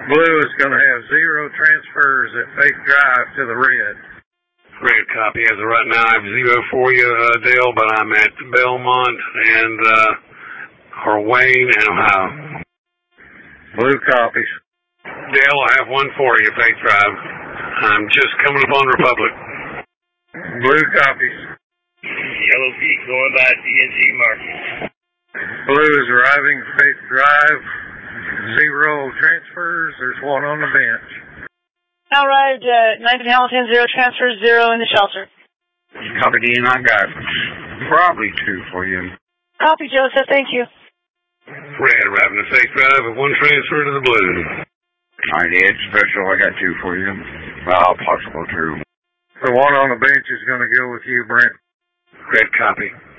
Blue is going to have 0 transfers at Faith Drive to the red. Red copy. As of right now, I have 0 for you, Dale, but I'm at Belmont and or Wayne and Ohio. Blue copies. Dale, I have 1 for you, Faith Drive. I'm just coming up on Republic. Blue copies. Yellow Peak going by DNC Market. Blue is arriving at Faith Drive. 0 transfers. There's 1 on the bench. All right, 9th and Hamilton, 0 transfers, 0 in the shelter. Copy, Dean. I got probably 2 for you. Copy, Joseph. Thank you. Red arriving at Faith Drive with 1 transfer to the blue. All right, Ed Special. I got 2 for you. Well, possible 2. The 1 on the bench is going to go with you, Brent. Red copy.